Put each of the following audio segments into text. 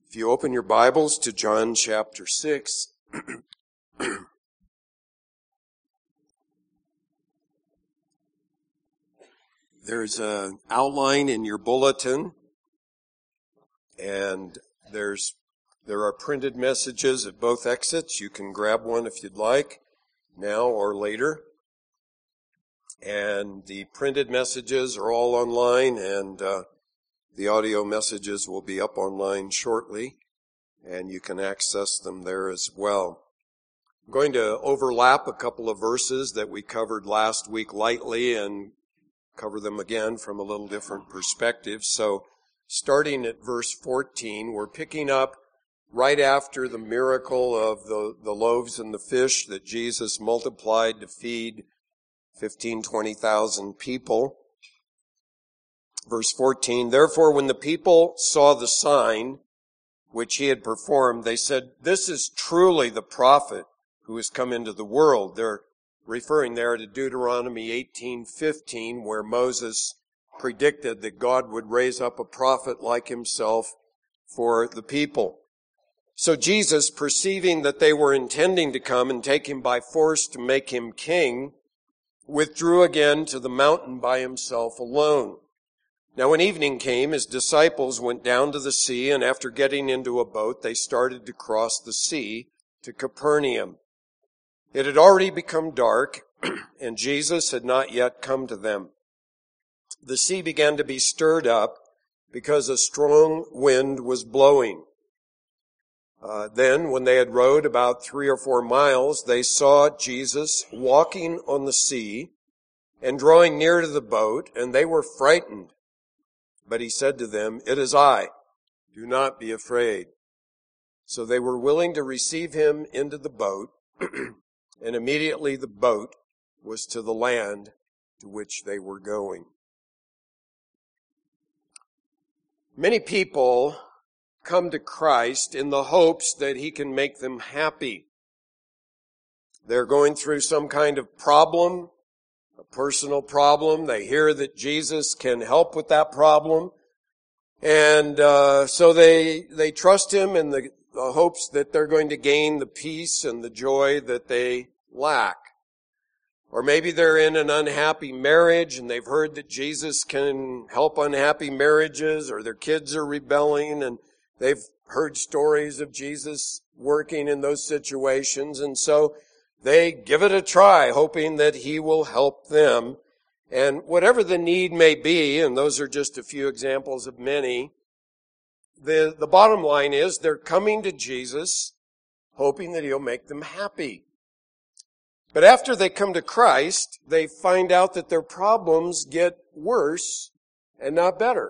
If you open your Bibles to John chapter 6, there's an outline in your bulletin, and there are printed messages at both exits. You can grab one if you'd like, now or later. And the printed messages are all online, and the audio messages will be up online shortly, and you can access them there as well. I'm going to overlap a couple of verses that we covered last week lightly and cover them again from a little different perspective. So starting at verse 14, we're picking up right after the miracle of the loaves and the fish that Jesus multiplied to feed 20,000 people. Verse 14, therefore when the people saw the sign which he had performed, they said, this is truly the prophet who has come into the world. They're referring there to Deuteronomy 18:15, where Moses predicted that God would raise up a prophet like himself for the people. So Jesus, perceiving that they were intending to come and take him by force to make him king, withdrew again to the mountain by himself alone. Now when evening came, his disciples went down to the sea, and after getting into a boat, they started to cross the sea to Capernaum. It had already become dark, and Jesus had not yet come to them. The sea began to be stirred up because a strong wind was blowing. Then, when they had rowed about 3 or 4 miles, they saw Jesus walking on the sea and drawing near to the boat, and they were frightened. But he said to them, it is I, do not be afraid. So they were willing to receive him into the boat, and immediately the boat was to the land to which they were going. Many people come to Christ in the hopes that he can make them happy. They're going through some kind of problem, a personal problem. They hear that Jesus can help with that problem. And so they trust him in the hopes that they're going to gain the peace and the joy that they lack. Or maybe they're in an unhappy marriage and they've heard that Jesus can help unhappy marriages, or their kids are rebelling and they've heard stories of Jesus working in those situations, and so they give it a try, hoping that he will help them. And whatever the need may be, and those are just a few examples of many, the bottom line is they're coming to Jesus hoping that he'll make them happy. But after they come to Christ, they find out that their problems get worse and not better.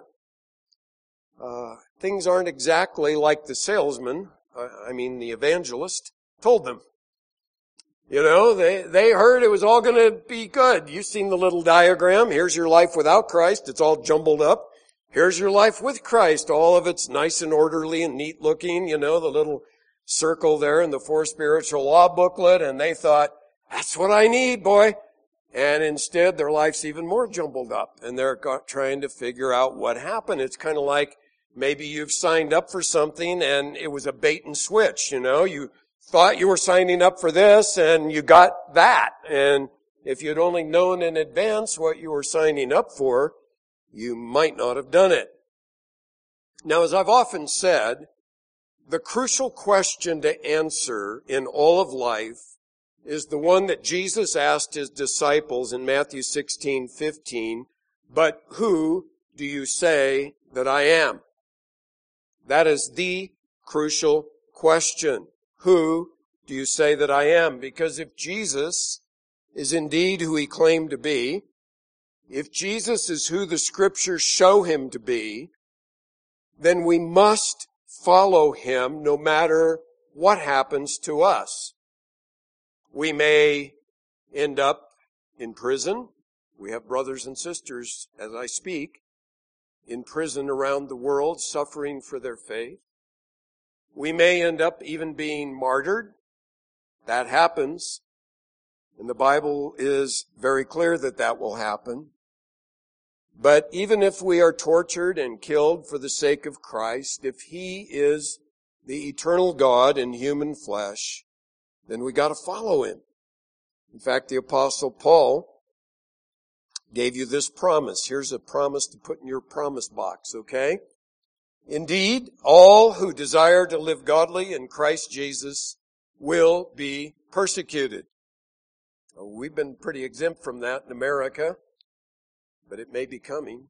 Things aren't exactly like the salesman, the evangelist, told them. You know, they heard it was all going to be good. You've seen the little diagram. Here's your life without Christ. It's all jumbled up. Here's your life with Christ. All of it's nice and orderly and neat looking. You know, the little circle there in the 4 Spiritual Law booklet. And they thought, that's what I need, boy. And instead, their life's even more jumbled up. And they're trying to figure out what happened. It's kind of like maybe you've signed up for something and it was a bait and switch. You know, you thought you were signing up for this and you got that. And if you'd only known in advance what you were signing up for, you might not have done it. Now, as I've often said, the crucial question to answer in all of life is the one that Jesus asked his disciples in Matthew 16:15, but who do you say that I am? That is the crucial question. Who do you say that I am? Because if Jesus is indeed who he claimed to be, if Jesus is who the scriptures show him to be, then we must follow him no matter what happens to us. We may end up in prison. We have brothers and sisters, as I speak, in prison around the world suffering for their faith. We may end up even being martyred. That happens. And the Bible is very clear that that will happen. But even if we are tortured and killed for the sake of Christ, if he is the eternal God in human flesh, then we got to follow him. In fact, the Apostle Paul gave you this promise. Here's a promise to put in your promise box, okay? Indeed, all who desire to live godly in Christ Jesus will be persecuted. We've been pretty exempt from that in America, but it may be coming.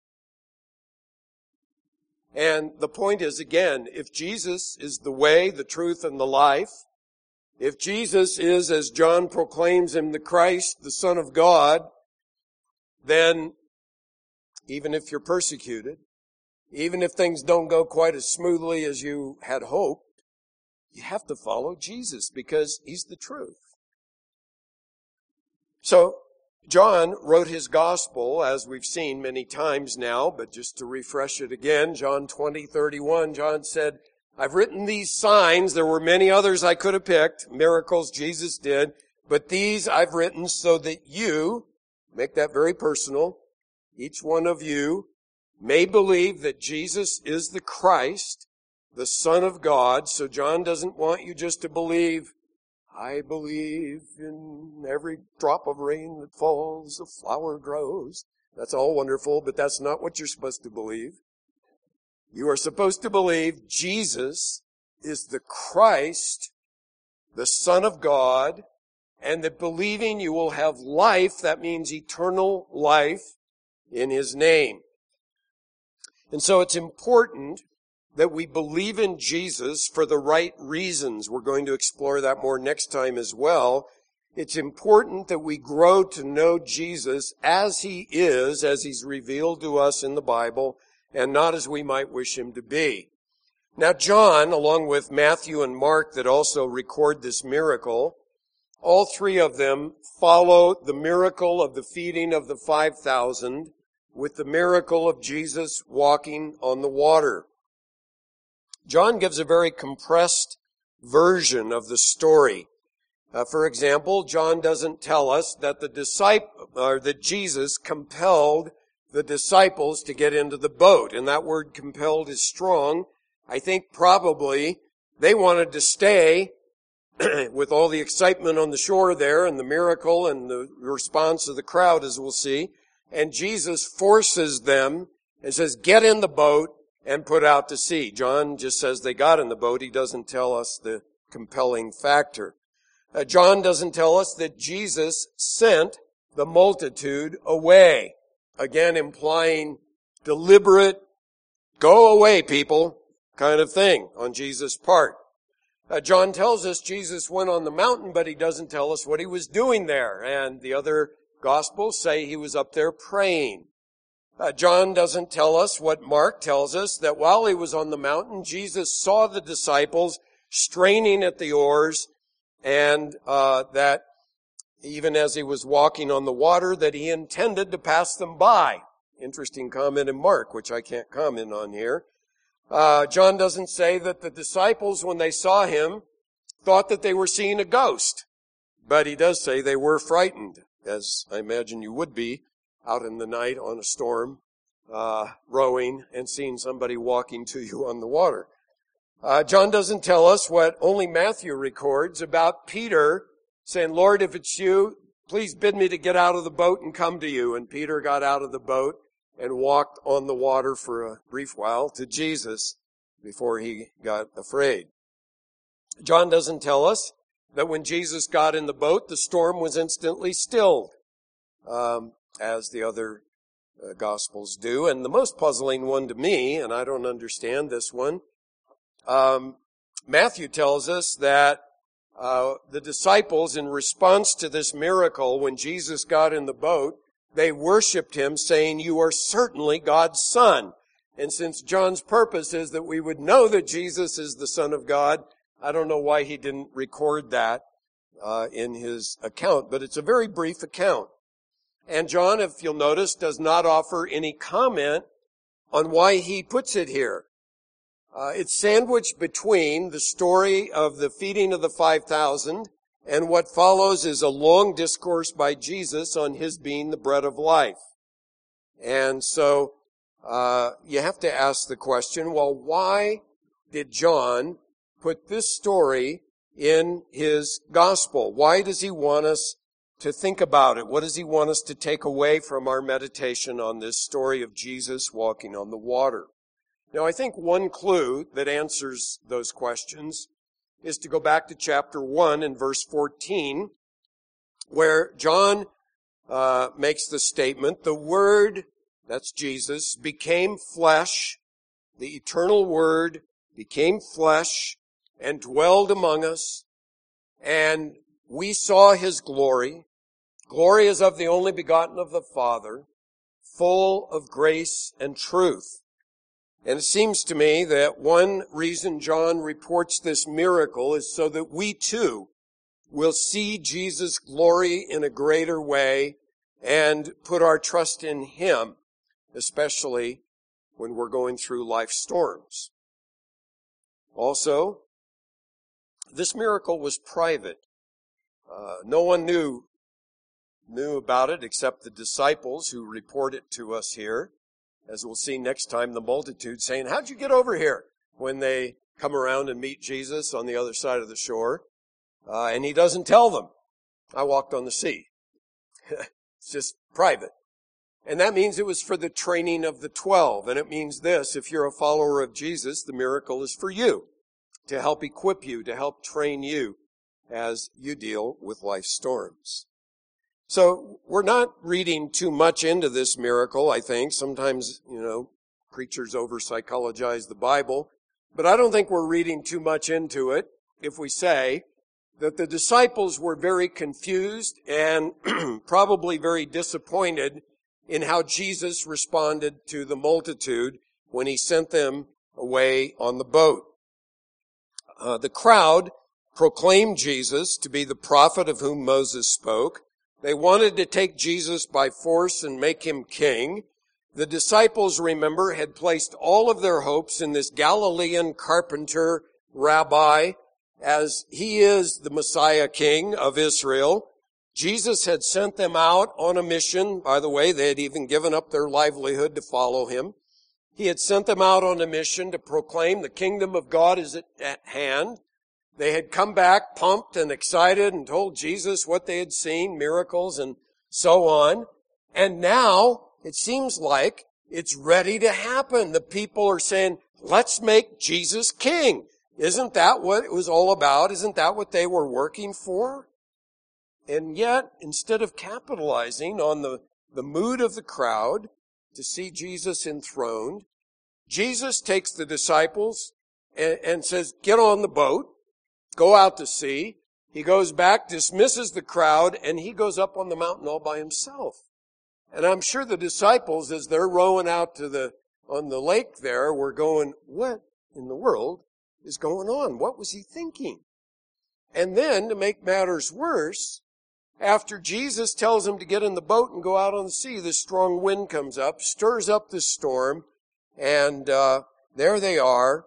And the point is, again, if Jesus is the way, the truth, and the life, if Jesus is, as John proclaims him, the Christ, the Son of God, then even if you're persecuted, even if things don't go quite as smoothly as you had hoped, you have to follow Jesus because he's the truth. So, John wrote his gospel, as we've seen many times now, but just to refresh it again, John 20:31, John said, I've written these signs. There were many others I could have picked, miracles Jesus did, but these I've written so that you, make that very personal, each one of you may believe that Jesus is the Christ, the Son of God. So John doesn't want you just to believe, I believe in every drop of rain that falls, a flower grows. That's all wonderful, but that's not what you're supposed to believe. You are supposed to believe Jesus is the Christ, the Son of God, and that believing you will have life, that means eternal life, in his name. And so it's important that we believe in Jesus for the right reasons. We're going to explore that more next time as well. It's important that we grow to know Jesus as he is, as he's revealed to us in the Bible, and not as we might wish him to be. Now John, along with Matthew and Mark that also record this miracle, all three of them follow the miracle of the feeding of the 5,000 with the miracle of Jesus walking on the water. John gives a very compressed version of the story. For example, John doesn't tell us that that Jesus compelled the disciples to get into the boat, and that word compelled is strong. I think probably they wanted to stay with all the excitement on the shore there and the miracle and the response of the crowd, as we'll see. And Jesus forces them and says, get in the boat and put out to sea. John just says they got in the boat. He doesn't tell us the compelling factor. John doesn't tell us that Jesus sent the multitude away. Again, implying deliberate, go away, people, kind of thing on Jesus' part. John tells us Jesus went on the mountain, but he doesn't tell us what he was doing there. And the other Gospels say he was up there praying. John doesn't tell us what Mark tells us, that while he was on the mountain, Jesus saw the disciples straining at the oars, and that even as he was walking on the water, that he intended to pass them by. Interesting comment in Mark, which I can't comment on here. John doesn't say that the disciples, when they saw him, thought that they were seeing a ghost. But he does say they were frightened, as I imagine you would be, out in the night on a storm, rowing and seeing somebody walking to you on the water. John doesn't tell us what only Matthew records about Peter saying, Lord, if it's you, please bid me to get out of the boat and come to you. And Peter got out of the boat and walked on the water for a brief while to Jesus before he got afraid. John doesn't tell us that when Jesus got in the boat, the storm was instantly stilled, as the other Gospels do. And the most puzzling one to me, and I don't understand this one, Matthew tells us that the disciples, in response to this miracle, when Jesus got in the boat, they worshiped him, saying, you are certainly God's Son. And since John's purpose is that we would know that Jesus is the Son of God, I don't know why he didn't record that in his account, but it's a very brief account. And John, if you'll notice, does not offer any comment on why he puts it here. It's sandwiched between the story of the feeding of the 5,000 and what follows is a long discourse by Jesus on his being the bread of life. And so you have to ask the question, well, why did John put this story in his gospel? Why does he want us to think about it? What does he want us to take away from our meditation on this story of Jesus walking on the water? Now, I think one clue that answers those questions is to go back to chapter 1 and verse 14, where John makes the statement, the Word, that's Jesus, became flesh, the eternal Word became flesh and dwelled among us, and we saw his glory. Glory as of the only begotten of the Father, full of grace and truth. And it seems to me that one reason John reports this miracle is so that we too will see Jesus' glory in a greater way and put our trust in him, especially when we're going through life storms. Also, this miracle was private. No one knew about it except the disciples who report it to us here. As we'll see next time, the multitude saying, how'd you get over here? When they come around and meet Jesus on the other side of the shore. And he doesn't tell them, I walked on the sea. It's just private. And that means it was for the training of the 12. And it means this, if you're a follower of Jesus, the miracle is for you, to help equip you, to help train you as you deal with life storms. So we're not reading too much into this miracle, I think. Sometimes, preachers over-psychologize the Bible. But I don't think we're reading too much into it if we say that the disciples were very confused and probably very disappointed in how Jesus responded to the multitude when he sent them away on the boat. The crowd proclaimed Jesus to be the prophet of whom Moses spoke. They wanted to take Jesus by force and make him king. The disciples, remember, had placed all of their hopes in this Galilean carpenter rabbi, as he is the Messiah King of Israel. Jesus had sent them out on a mission. By the way, they had even given up their livelihood to follow him. He had sent them out on a mission to proclaim the kingdom of God is at hand. They had come back pumped and excited and told Jesus what they had seen, miracles and so on. And now it seems like it's ready to happen. The people are saying, let's make Jesus king. Isn't that what it was all about? Isn't that what they were working for? And yet, instead of capitalizing on the mood of the crowd to see Jesus enthroned, Jesus takes the disciples and says, get on the boat. Go out to sea. He goes back, dismisses the crowd, and he goes up on the mountain all by himself. And I'm sure the disciples, as they're rowing out on the lake there, were going, what in the world is going on? What was he thinking? And then, to make matters worse, after Jesus tells them to get in the boat and go out on the sea, this strong wind comes up, stirs up the storm, and there they are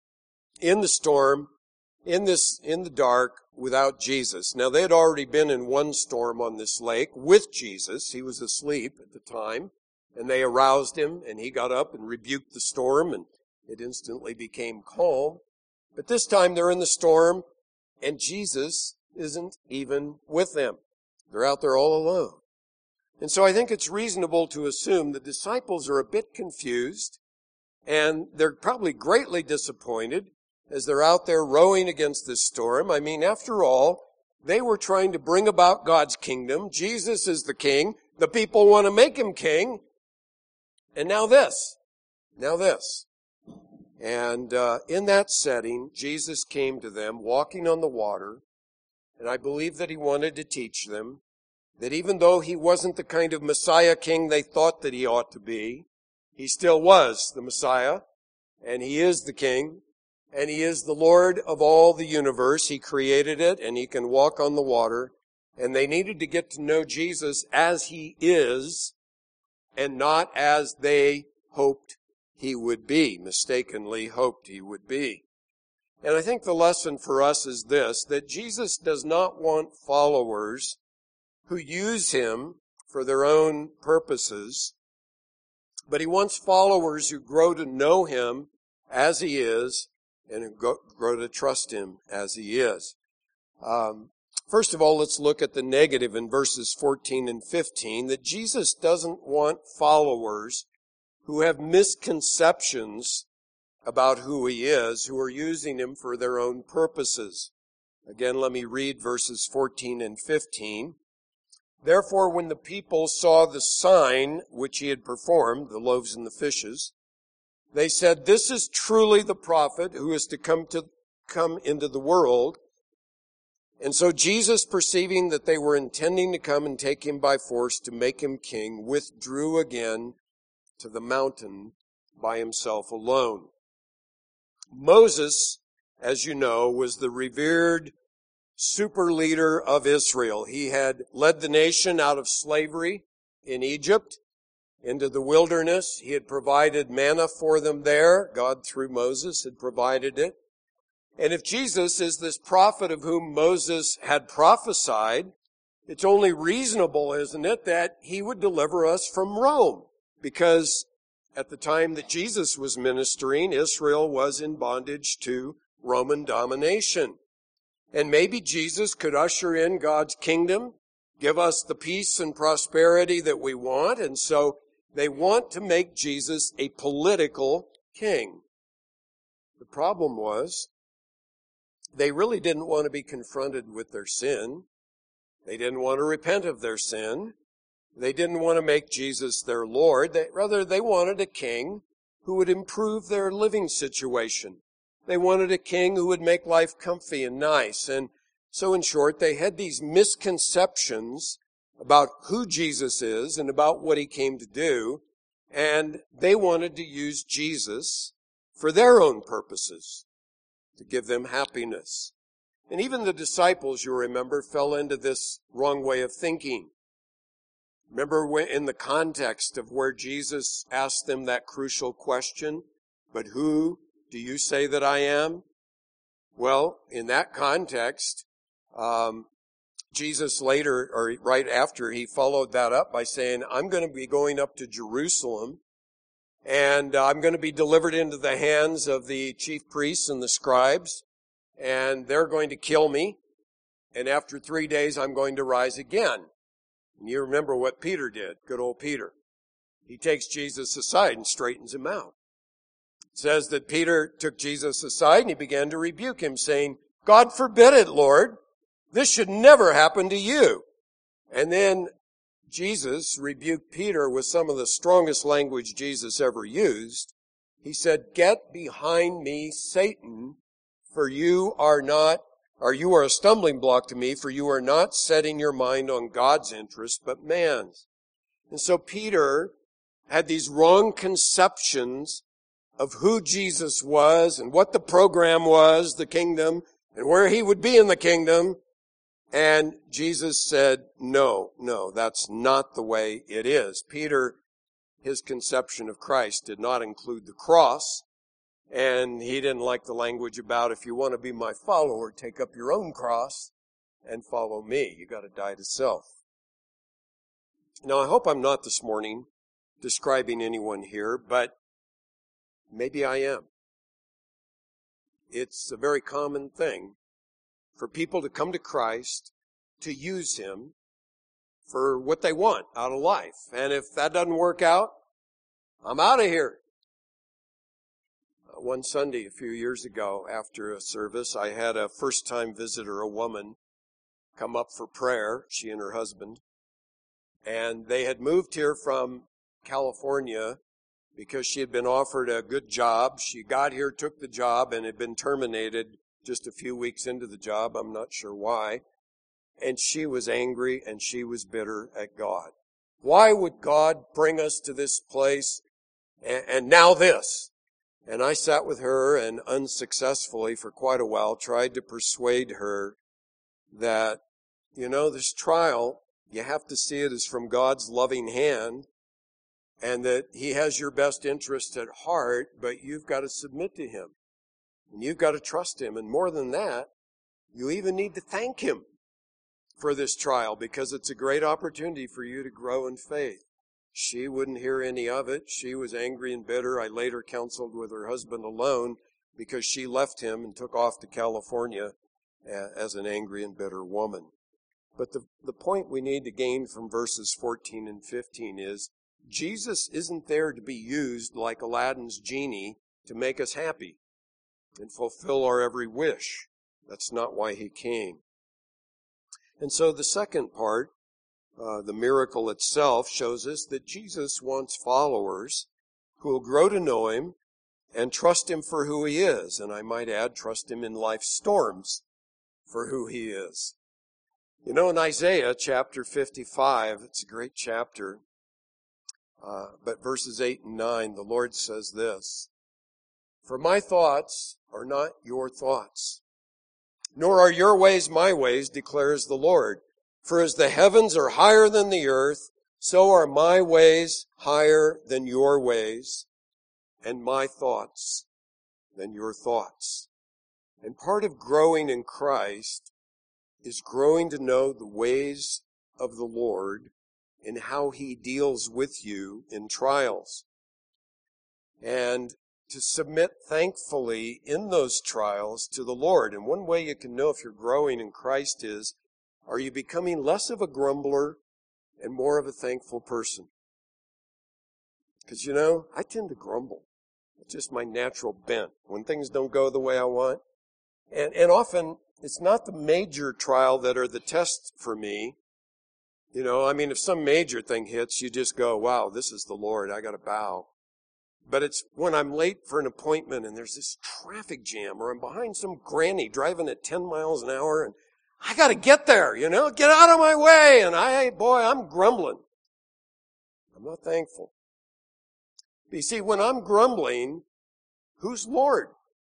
in the storm, in the dark, without Jesus. Now, they had already been in one storm on this lake with Jesus. He was asleep at the time, and they aroused him, and he got up and rebuked the storm, and it instantly became calm. But this time they're in the storm, and Jesus isn't even with them. They're out there all alone. And so I think it's reasonable to assume the disciples are a bit confused, and they're probably greatly disappointed as they're out there rowing against this storm. I mean, after all, they were trying to bring about God's kingdom. Jesus is the king. The people want to make him king. And now this. And in that setting, Jesus came to them walking on the water. And I believe that he wanted to teach them that even though he wasn't the kind of Messiah king they thought that he ought to be, he still was the Messiah, and he is the king, and he is the Lord of all the universe. He created it, and he can walk on the water. And they needed to get to know Jesus as he is, and not as they hoped he would be, mistakenly hoped he would be. And I think the lesson for us is this, that Jesus does not want followers who use him for their own purposes, but he wants followers who grow to know him as he is and grow to trust him as he is. First of all, let's look at the negative in verses 14 and 15, that Jesus doesn't want followers who have misconceptions about who he is, who are using him for their own purposes. Again, let me read verses 14 and 15. Therefore, when the people saw the sign which he had performed, the loaves and the fishes, they said, "This is truly the prophet who is to come into the world." And so Jesus, perceiving that they were intending to come and take him by force to make him king, withdrew again to the mountain by himself alone. Moses, as you know, was the revered super leader of Israel. He had led the nation out of slavery in Egypt into the wilderness. He had provided manna for them there. God, through Moses, had provided it. And if Jesus is this prophet of whom Moses had prophesied, it's only reasonable, isn't it, that he would deliver us from Rome? Because at the time that Jesus was ministering, Israel was in bondage to Roman domination. And maybe Jesus could usher in God's kingdom, give us the peace and prosperity that we want, and so they want to make Jesus a political king. The problem was, they really didn't want to be confronted with their sin. They didn't want to repent of their sin. They didn't want to make Jesus their Lord. Rather, they wanted a king who would improve their living situation. They wanted a king who would make life comfy and nice. And so, in short, they had these misconceptions about who Jesus is and about what he came to do. And they wanted to use Jesus for their own purposes, to give them happiness. And even the disciples, you remember, fell into this wrong way of thinking. Remember in the context of where Jesus asked them that crucial question, "But who do you say that I am?" Well, in that context, Jesus later, or right after, he followed that up by saying, "I'm going to be going up to Jerusalem, and I'm going to be delivered into the hands of the chief priests and the scribes, and they're going to kill me, and after 3 days I'm going to rise again." And you remember what Peter did, good old Peter. He takes Jesus aside and straightens him out. It says that Peter took Jesus aside and he began to rebuke him, saying, "God forbid it, Lord. This should never happen to you." And then Jesus rebuked Peter with some of the strongest language Jesus ever used. He said, "Get behind me, Satan, for you are a stumbling block to me, for you are not setting your mind on God's interest, but man's." And so Peter had these wrong conceptions of who Jesus was and what the program was, the kingdom, and where he would be in the kingdom. And Jesus said, no, that's not the way it is. Peter, his conception of Christ did not include the cross. And he didn't like the language about, "If you want to be my follower, take up your own cross and follow me. You got to die to self." Now, I hope I'm not this morning describing anyone here, but maybe I am. It's a very common thing for people to come to Christ, to use him for what they want out of life. And if that doesn't work out, I'm out of here. One Sunday a few years ago after a service, I had a first-time visitor, a woman, come up for prayer, she and her husband. And they had moved here from California because she had been offered a good job. She got here, took the job, and had been terminated just a few weeks into the job. I'm not sure why. And she was angry and she was bitter at God. Why would God bring us to this place and now this? And I sat with her and unsuccessfully for quite a while tried to persuade her that, this trial, you have to see it as from God's loving hand and that he has your best interest at heart, but you've got to submit to him and you've got to trust him. And more than that, you even need to thank him for this trial because it's a great opportunity for you to grow in faith. She wouldn't hear any of it. She was angry and bitter. I later counseled with her husband alone. because she left him and took off to California as an angry and bitter woman. But the point we need to gain from verses 14 and 15 is Jesus isn't there to be used like Aladdin's genie to make us happy and fulfill our every wish. That's not why he came. And so the second part, the miracle itself, shows us that Jesus wants followers who will grow to know him and trust him for who he is. And I might add, trust him in life's storms for who he is. You know, in Isaiah chapter 55, it's a great chapter, but verses 8 and 9, the Lord says this, "For my thoughts are not your thoughts, nor are your ways my ways, declares the Lord. For as the heavens are higher than the earth, so are my ways higher than your ways, and my thoughts than your thoughts." And part of growing in Christ is growing to know the ways of the Lord and how he deals with you in trials. And to submit thankfully in those trials to the Lord. And one way you can know if you're growing in Christ is, are you becoming less of a grumbler and more of a thankful person? Because, you know, I tend to grumble. It's just my natural bent when things don't go the way I want. And often it's not the major trial that are the test for me. You know, I mean, if some major thing hits, you just go, wow, this is the Lord. I got to bow. But it's when I'm late for an appointment and there's this traffic jam, or I'm behind some granny driving at 10 miles an hour and I got to get there, you know, get out of my way. And I'm grumbling. I'm not thankful. But you see, when I'm grumbling, who's Lord?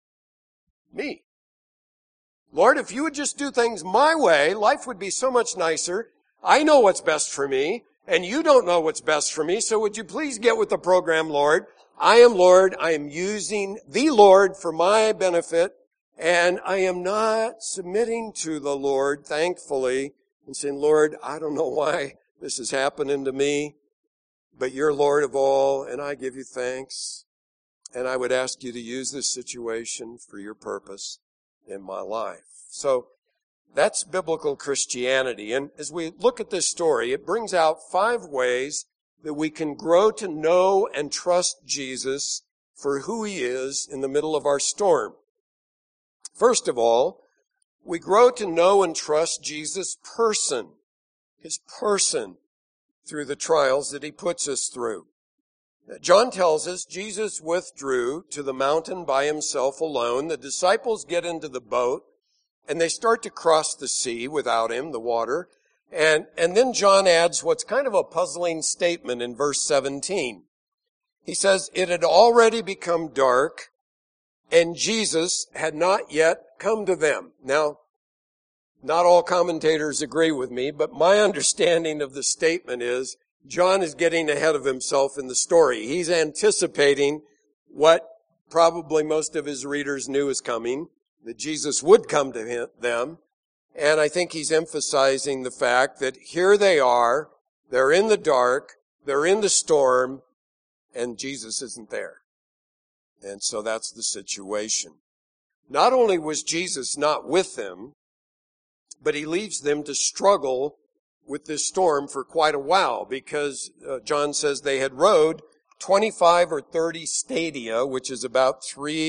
Me. Lord, if you would just do things my way, life would be so much nicer. I know what's best for me, and you don't know what's best for me, so would you please get with the program, Lord? I am Lord. I am using the Lord for my benefit, and I am not submitting to the Lord, thankfully, and saying, Lord, I don't know why this is happening to me, but you're Lord of all, and I give you thanks. And I would ask you to use this situation for your purpose in my life. So that's biblical Christianity. And as we look at this story, it brings out 5 ways that we can grow to know and trust Jesus for who he is in the middle of our storm. First of all, we grow to know and trust Jesus' person, his person, through the trials that he puts us through. John tells us Jesus withdrew to the mountain by himself alone. The disciples get into the boat and they start to cross the sea without him, the water. And then John adds what's kind of a puzzling statement in verse 17. He says, it had already become dark and Jesus had not yet come to them. Now, not all commentators agree with me, but my understanding of the statement is John is getting ahead of himself in the story. He's anticipating what probably most of his readers knew is coming, that Jesus would come to them. And I think he's emphasizing the fact that here they are, they're in the dark, they're in the storm, and Jesus isn't there. And so that's the situation. Not only was Jesus not with them, but he leaves them to struggle with this storm for quite a while, because John says they had rowed 25 or 30 stadia, which is about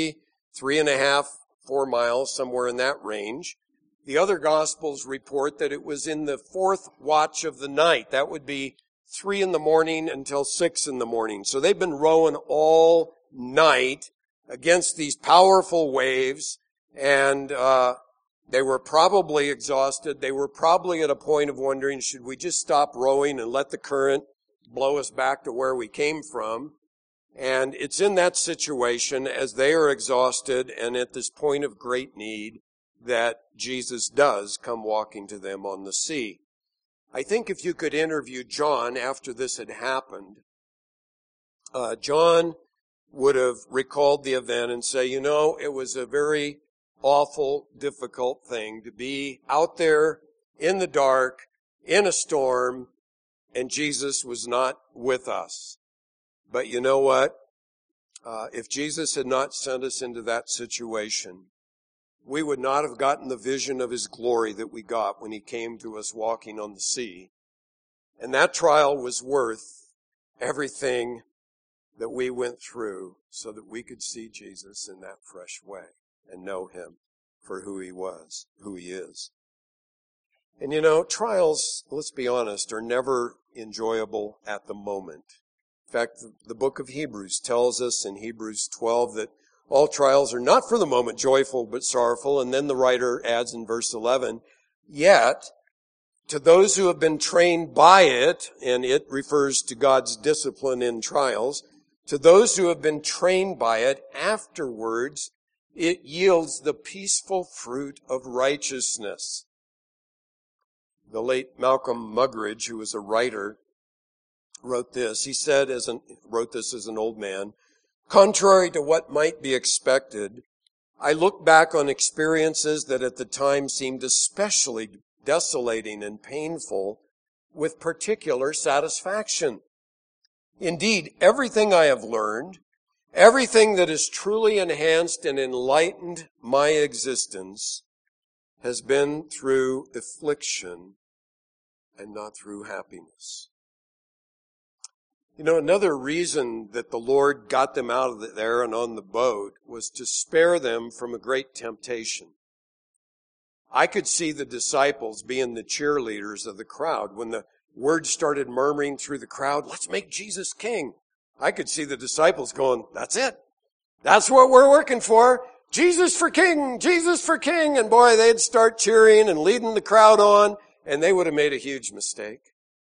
3.5, 4 miles, somewhere in that range. The other Gospels report that it was in the 4th watch of the night. That would be 3 in the morning until 6 in the morning. So they've been rowing all night against these powerful waves, and they were probably exhausted. They were probably at a point of wondering, should we just stop rowing and let the current blow us back to where we came from? And it's in that situation, as they are exhausted and at this point of great need, that Jesus does come walking to them on the sea. I think if you could interview John after this had happened, John would have recalled the event and say, you know, it was a very awful, difficult thing to be out there in the dark, in a storm, and Jesus was not with us. But you know what? If Jesus had not sent us into that situation, we would not have gotten the vision of his glory that we got when he came to us walking on the sea. And that trial was worth everything that we went through so that we could see Jesus in that fresh way and know him for who he was, who he is. And trials, let's be honest, are never enjoyable at the moment. In fact, the book of Hebrews tells us in Hebrews 12 that all trials are not for the moment joyful but sorrowful. And then the writer adds in verse 11, yet to those who have been trained by it, and it refers to God's discipline in trials, to those who have been trained by it, afterwards it yields the peaceful fruit of righteousness. The late Malcolm Muggeridge, who was a writer, wrote this. He said, wrote this as an old man, contrary to what might be expected, I look back on experiences that at the time seemed especially desolating and painful with particular satisfaction. Indeed, everything I have learned, everything that has truly enhanced and enlightened my existence has been through affliction and not through happiness. Another reason that the Lord got them out of there and on the boat was to spare them from a great temptation. I could see the disciples being the cheerleaders of the crowd. When the word started murmuring through the crowd, let's make Jesus king. I could see the disciples going, that's it. That's what we're working for. Jesus for king, Jesus for king. And boy, they'd start cheering and leading the crowd on, and they would have made a huge mistake.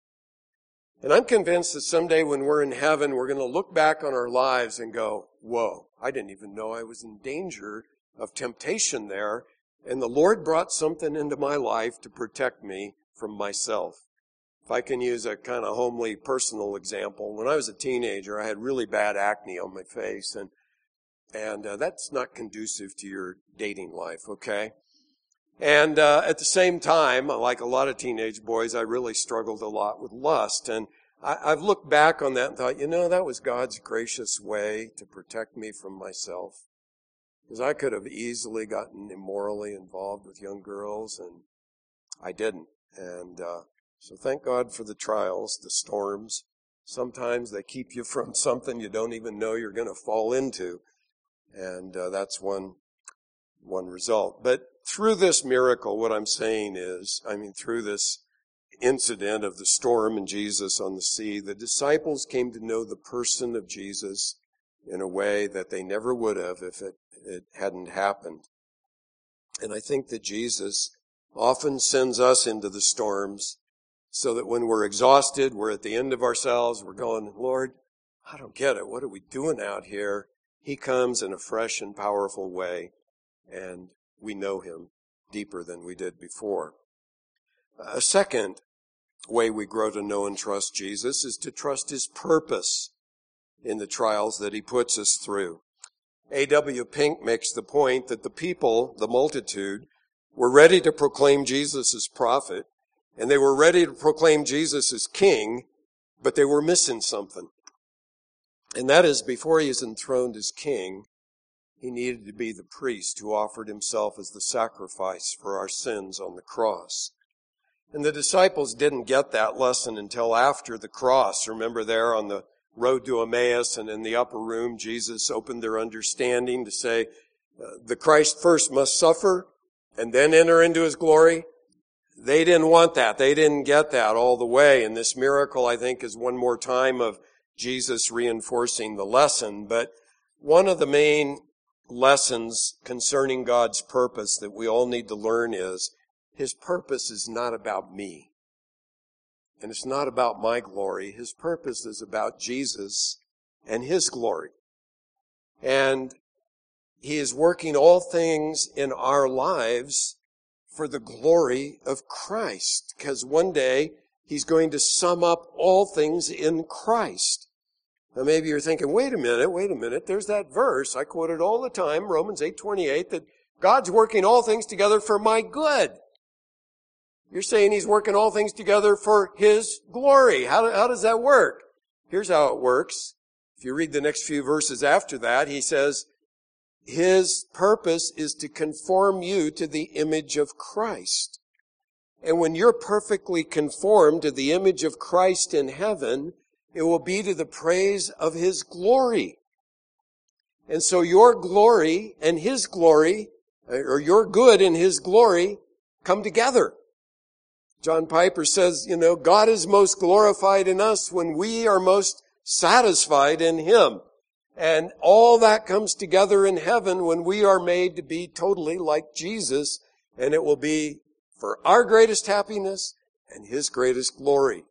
And I'm convinced that someday when we're in heaven, we're going to look back on our lives and go, whoa, I didn't even know I was in danger of temptation there. And the Lord brought something into my life to protect me from myself. If I can use a kind of homely personal example, when I was a teenager, I had really bad acne on my face, and that's not conducive to your dating life, okay? And at the same time, like a lot of teenage boys, I really struggled a lot with lust. And I've looked back on that and thought, that was God's gracious way to protect me from myself. Because I could have easily gotten immorally involved with young girls, and I didn't. And so thank God for the trials, the storms. Sometimes they keep you from something you don't even know you're going to fall into. And that's one result. But through this miracle, what I'm saying is, through this incident of the storm and Jesus on the sea, the disciples came to know the person of Jesus in a way that they never would have if it hadn't happened. And I think that Jesus often sends us into the storms so that when we're exhausted, we're at the end of ourselves, we're going, Lord, I don't get it. What are we doing out here? He comes in a fresh and powerful way, and we know him deeper than we did before. A second way we grow to know and trust Jesus is to trust his purpose in the trials that he puts us through. A.W. Pink makes the point that the people, the multitude, were ready to proclaim Jesus as prophet, and they were ready to proclaim Jesus as king, but they were missing something. And that is, before he is enthroned as king, he needed to be the priest who offered himself as the sacrifice for our sins on the cross. And the disciples didn't get that lesson until after the cross. Remember there on the road to Emmaus and in the upper room, Jesus opened their understanding to say, the Christ first must suffer and then enter into his glory. They didn't want that. They didn't get that all the way. And this miracle, I think, is one more time of Jesus reinforcing the lesson. But one of the main lessons concerning God's purpose that we all need to learn is his purpose is not about me. And it's not about my glory. His purpose is about Jesus and his glory. And he is working all things in our lives for the glory of Christ. Because one day he's going to sum up all things in Christ. Now maybe you're thinking, wait a minute, there's that verse I quote it all the time, Romans 8:28, that God's working all things together for my good. You're saying he's working all things together for his glory. How does that work? Here's how it works. If you read the next few verses after that, he says, his purpose is to conform you to the image of Christ. And when you're perfectly conformed to the image of Christ in heaven, it will be to the praise of his glory. And so your glory and his glory, or your good and his glory, come together. John Piper says, God is most glorified in us when we are most satisfied in him. And all that comes together in heaven when we are made to be totally like Jesus, and it will be for our greatest happiness and his greatest glory.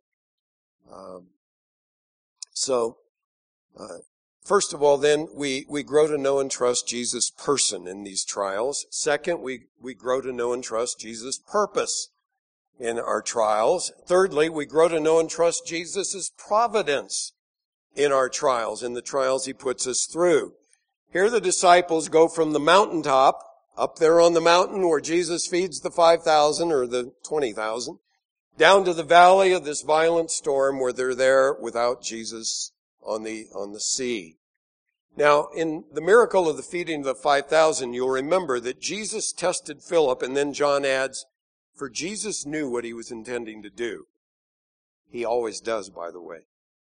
First of all, then, we grow to know and trust Jesus' person in these trials. Second, we grow to know and trust Jesus' purpose in our trials. Thirdly, we grow to know and trust Jesus' providence in our trials, in the trials he puts us through. Here the disciples go from the mountaintop, up there on the mountain where Jesus feeds the 5,000 or the 20,000, down to the valley of this violent storm where they're there without Jesus on the sea. Now, in the miracle of the feeding of the 5,000, you'll remember that Jesus tested Philip, and then John adds, for Jesus knew what he was intending to do. He always does, by the way.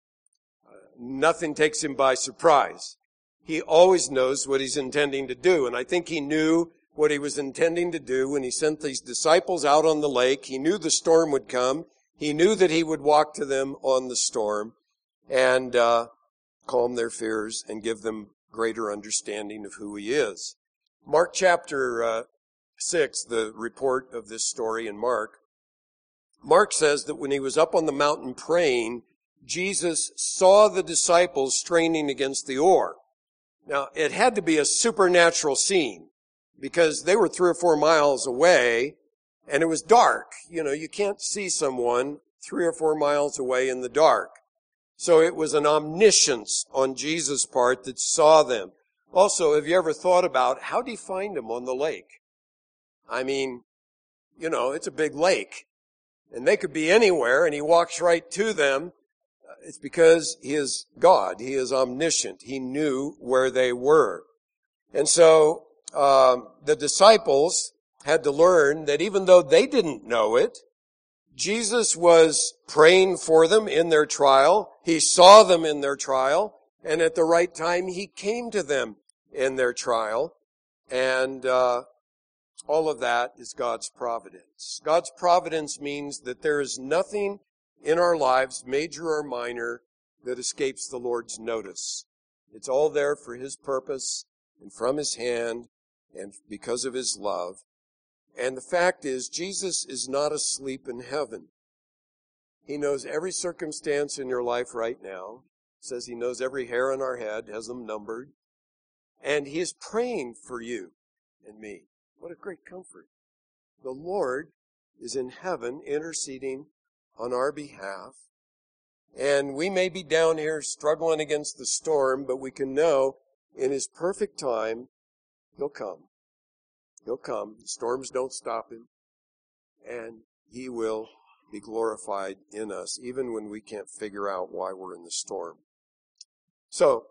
Nothing takes him by surprise. He always knows what he's intending to do. And I think he knew what he was intending to do when he sent these disciples out on the lake. He knew the storm would come. He knew that he would walk to them on the storm and calm their fears and give them greater understanding of who he is. Mark chapter 6, the report of this story in Mark says that when he was up on the mountain praying, Jesus saw the disciples straining against the oar. Now, it had to be a supernatural scene because they were 3 or 4 miles away and it was dark. You can't see someone 3 or 4 miles away in the dark. So it was an omniscience on Jesus' part that saw them. Also, have you ever thought about how do you find them on the lake? I mean, it's a big lake and they could be anywhere and he walks right to them. It's because he is God. He is omniscient. He knew where they were. And so the disciples had to learn that even though they didn't know it, Jesus was praying for them in their trial. He saw them in their trial. And at the right time, he came to them in their trial. And all of that is God's providence. God's providence means that there is nothing in our lives, major or minor, that escapes the Lord's notice. It's all there for his purpose and from his hand and because of his love. And the fact is, Jesus is not asleep in heaven. He knows every circumstance in your life right now. It says he knows every hair on our head, has them numbered. And he is praying for you and me. What a great comfort. The Lord is in heaven interceding on our behalf. And we may be down here struggling against the storm, but we can know in his perfect time, he'll come. He'll come. The storms don't stop him. And he will be glorified in us, even when we can't figure out why we're in the storm. So,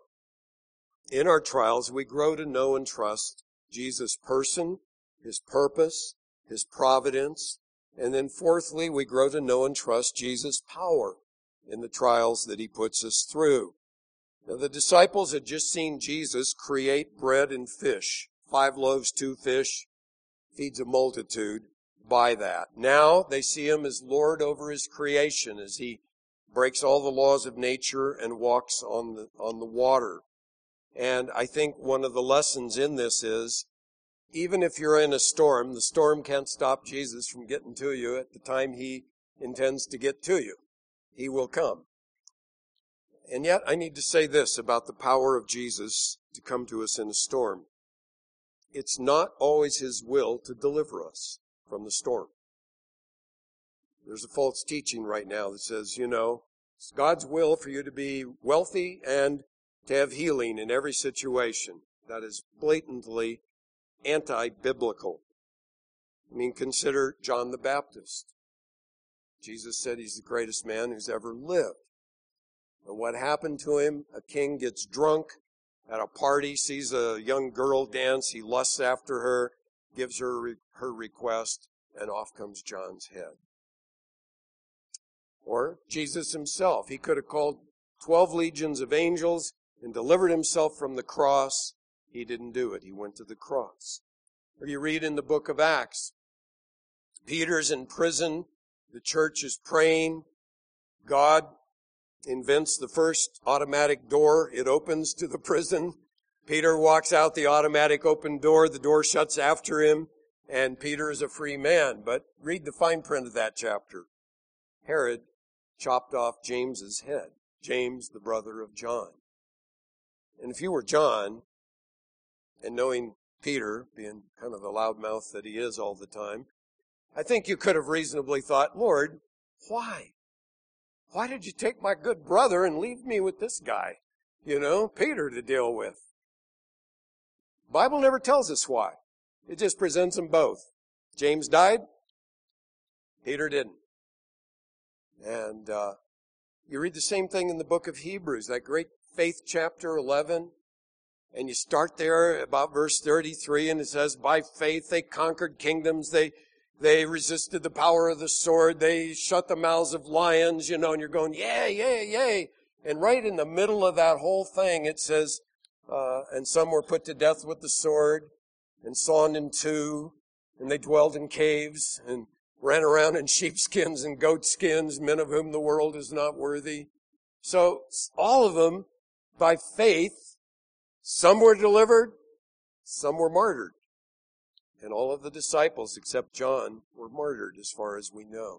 in our trials, we grow to know and trust Jesus' person, his purpose, his providence, and then fourthly, we grow to know and trust Jesus' power in the trials that he puts us through. Now, the disciples had just seen Jesus create bread and fish. 5 loaves, 2 fish, feeds a multitude by that. Now they see him as Lord over his creation as he breaks all the laws of nature and walks on the water. And I think one of the lessons in this is, even if you're in a storm, the storm can't stop Jesus from getting to you at the time he intends to get to you. He will come. And yet I need to say this about the power of Jesus to come to us in a storm. It's not always his will to deliver us from the storm. There's a false teaching right now that says, it's God's will for you to be wealthy and to have healing in every situation. That is blatantly anti-biblical. Consider John the Baptist. Jesus said he's the greatest man who's ever lived. And what happened to him? A king gets drunk at a party, sees a young girl dance, he lusts after her, gives her her request, and off comes John's head. Or Jesus himself. He could have called 12 legions of angels and delivered himself from the cross. He didn't do it. He went to the cross. Or you read in the book of Acts, Peter's in prison. The church is praying. God invents the first automatic door. It opens to the prison. Peter walks out the automatic open door. The door shuts after him, and Peter is a free man. But read the fine print of that chapter. Herod chopped off James's head. James, the brother of John. And if you were John, and knowing Peter, being kind of the loudmouth that he is all the time, I think you could have reasonably thought, Lord, why? Why did you take my good brother and leave me with this guy? Peter to deal with. The Bible never tells us why. It just presents them both. James died. Peter didn't. And you read the same thing in the book of Hebrews, that great faith chapter 11. And you start there about verse 33, and it says, by faith they conquered kingdoms. They resisted the power of the sword. They shut the mouths of lions, and you're going, yay, yay, yay. And right in the middle of that whole thing, it says, and some were put to death with the sword and sawn in two, and they dwelled in caves and ran around in sheepskins and goatskins, men of whom the world is not worthy. So all of them, by faith, some were delivered, some were martyred. And all of the disciples, except John, were martyred as far as we know.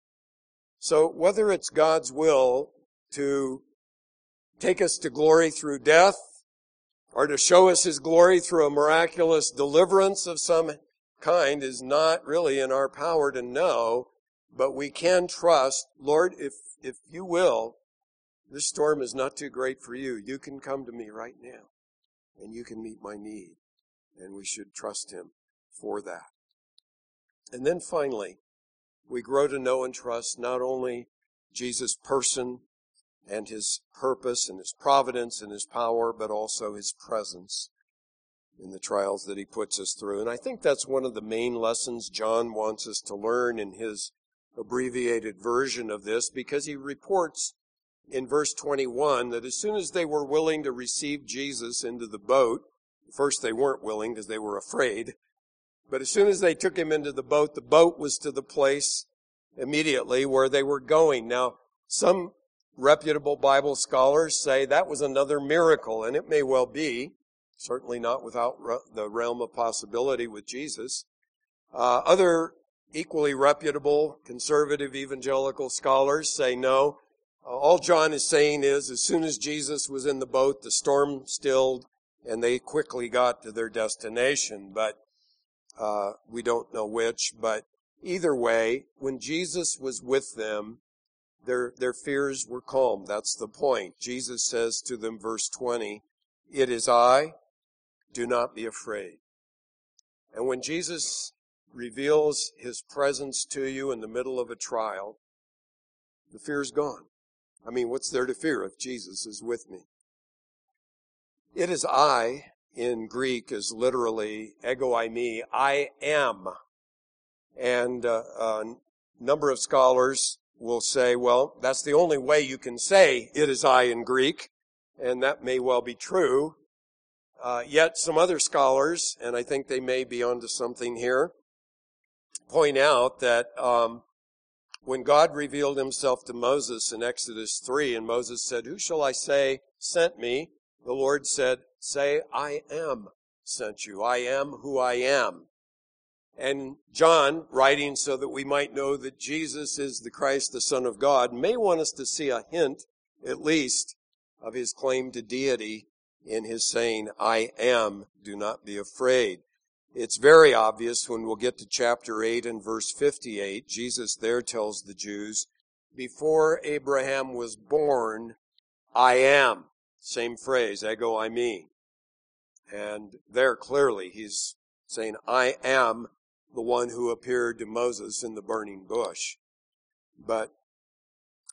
So whether it's God's will to take us to glory through death, or to show us His glory through a miraculous deliverance of some kind is not really in our power to know, but we can trust, Lord, if you will, this storm is not too great for you. You can come to me right now, and you can meet my need, and we should trust Him for that. And then finally, we grow to know and trust not only Jesus' person and His purpose and His providence and His power, but also His presence in the trials that He puts us through. And I think that's one of the main lessons John wants us to learn in his abbreviated version of this, because he reports in verse 21 that as soon as they were willing to receive Jesus into the boat, first they weren't willing because they were afraid, but as soon as they took Him into the boat was to the place immediately where they were going. Now, some reputable Bible scholars say that was another miracle, and it may well be, certainly not without the realm of possibility with Jesus. Other equally reputable conservative evangelical scholars say no. All John is saying is as soon as Jesus was in the boat, the storm stilled, and they quickly got to their destination. But we don't know which. But either way, when Jesus was with them, their fears were calmed. That's the point. Jesus says to them, verse 20, "It is I, do not be afraid." And when Jesus reveals His presence to you in the middle of a trial, the fear's gone. I mean, what's there to fear if Jesus is with me? It is I in Greek is literally ego eimi, I am. And a number of scholars will say, well, that's the only way you can say it is I in Greek, and that may well be true. Yet some other scholars, and I think they may be onto something here, point out that when God revealed Himself to Moses in Exodus 3, and Moses said, "Who shall I say sent me?" The Lord said, "Say, I am sent you. I am who I am." And John, writing so that we might know that Jesus is the Christ, the Son of God, may want us to see a hint, at least, of His claim to deity in His saying, "I am, do not be afraid." It's very obvious when we'll get to chapter 8 and verse 58. Jesus there tells the Jews, "Before Abraham was born, I am." Same phrase, ego eimi. And there clearly He's saying, I am the one who appeared to Moses in the burning bush. But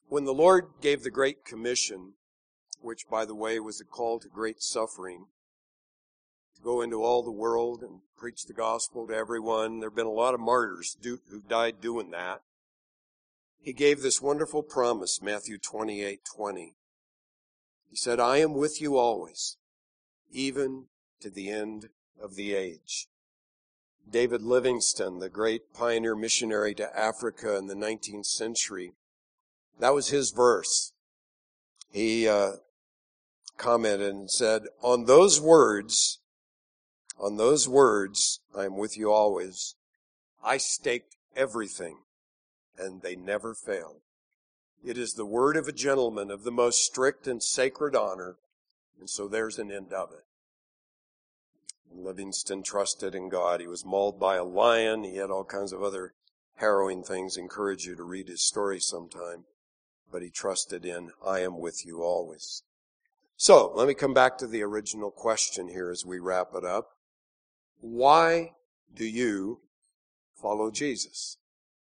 When the Lord gave the Great Commission, which, by the way, was a call to great suffering, to go into all the world and preach the gospel to everyone, there have been a lot of martyrs who died doing that. He gave this wonderful promise, Matthew 28:20. He said, I am with you always, even to the end of the age. David Livingstone, the great pioneer missionary to Africa in the 19th century, that was his verse. He commented and said, on those words, I am with you always, I staked everything, and they never failed. It is the word of a gentleman of the most strict and sacred honor, and so there's an end of it. Livingstone trusted in God. He was mauled by a lion. He had all kinds of other harrowing things. I encourage you to read his story sometime. But he trusted in, I am with you always. So, let me come back to the original question here as we wrap it up. Why do you follow Jesus?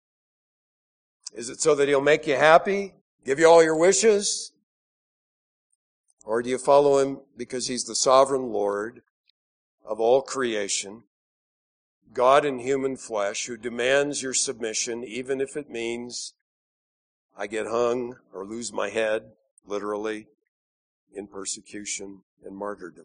Is it so that he'll make you happy, give you all your wishes? Or do you follow him because he's the sovereign Lord of all creation, God in human flesh, who demands your submission, even if it means I get hung or lose my head, literally, in persecution and martyrdom?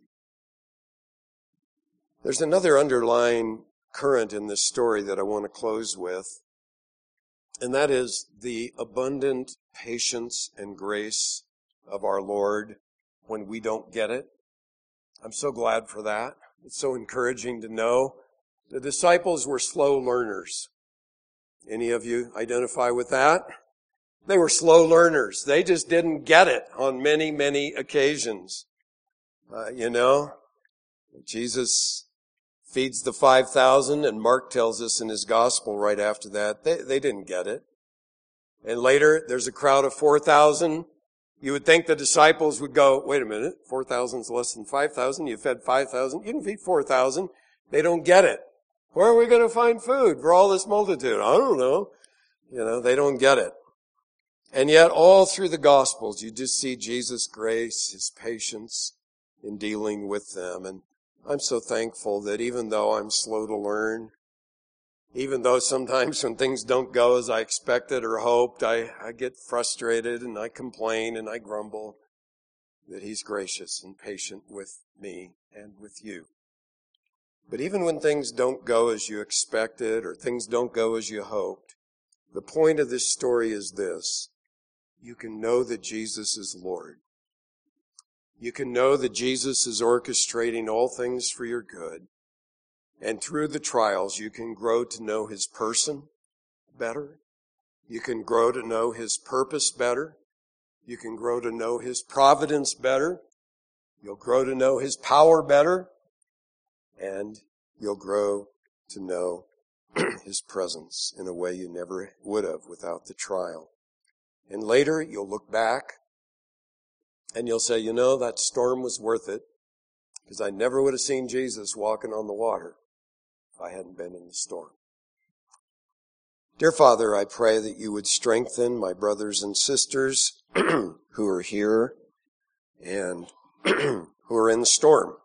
There's another underlying current in this story that I want to close with, and that is the abundant patience and grace of our Lord when we don't get it. I'm so glad for that. It's so encouraging to know. The disciples were slow learners. Any of you identify with that? They were slow learners. They just didn't get it on many, many occasions. Jesus feeds the 5,000, and Mark tells us in his gospel right after that, they didn't get it. And later, there's a crowd of 4,000. You would think the disciples would go, wait a minute, 4,000 is less than 5,000. You fed 5,000. You can feed 4,000. They don't get it. Where are we going to find food for all this multitude? I don't know. They don't get it. And yet, all through the Gospels, you just see Jesus' grace, his patience in dealing with them. And I'm so thankful that even though I'm slow to learn, even though sometimes when things don't go as I expected or hoped, I get frustrated and I complain and I grumble, that he's gracious and patient with me and with you. But even when things don't go as you expected or things don't go as you hoped, the point of this story is this. You can know that Jesus is Lord. You can know that Jesus is orchestrating all things for your good. And through the trials, you can grow to know his person better. You can grow to know his purpose better. You can grow to know his providence better. You'll grow to know his power better. And you'll grow to know his presence in a way you never would have without the trial. And later, you'll look back and you'll say, that storm was worth it, because I never would have seen Jesus walking on the water if I hadn't been in the storm. Dear Father, I pray that you would strengthen my brothers and sisters who are here and who are in the storm.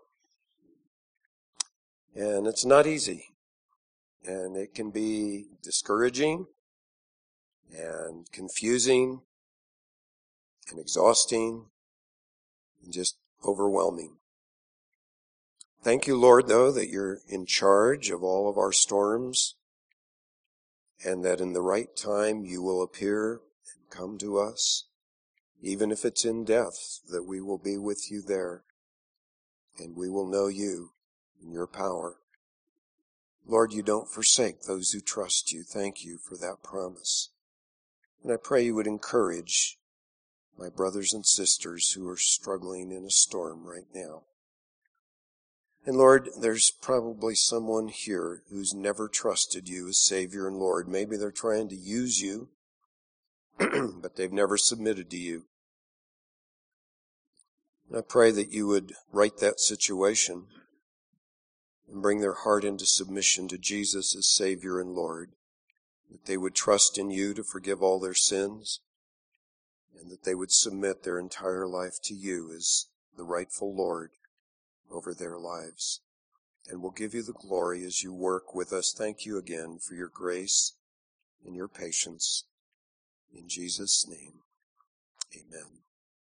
And it's not easy. And it can be discouraging and confusing and exhausting and just overwhelming. Thank you, Lord, though, that you're in charge of all of our storms and that in the right time you will appear and come to us, even if it's in death, that we will be with you there and we will know you and your power. Lord, you don't forsake those who trust you. Thank you for that promise. And I pray you would encourage my brothers and sisters who are struggling in a storm right now. And Lord, there's probably someone here who's never trusted you as Savior and Lord. Maybe they're trying to use you, but they've never submitted to you. And I pray that you would right that situation and bring their heart into submission to Jesus as Savior and Lord, that they would trust in you to forgive all their sins, and that they would submit their entire life to you as the rightful Lord over their lives. And we'll give you the glory as you work with us. Thank you again for your grace and your patience. In Jesus' name, amen.